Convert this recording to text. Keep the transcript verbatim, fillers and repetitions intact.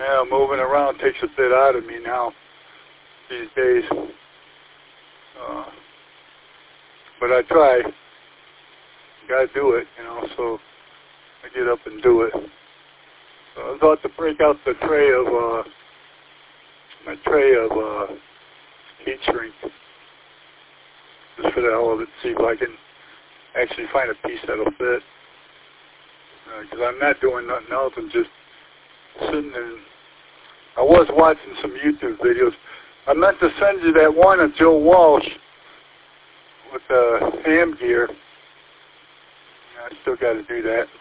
Yeah, moving around takes a bit out of me now these days. Uh, but I try. Gotta do it, you know, so I get up and do it. So I was about to break out the tray of, uh, my tray of, uh, heat shrink. Just for the hell of it, see if I can actually find a piece that'll fit. Because uh, I'm not doing nothing else. I'm just sitting and I was watching some YouTube videos. I meant to send you that one of Joe Walsh with the ham gear. I still got to do that.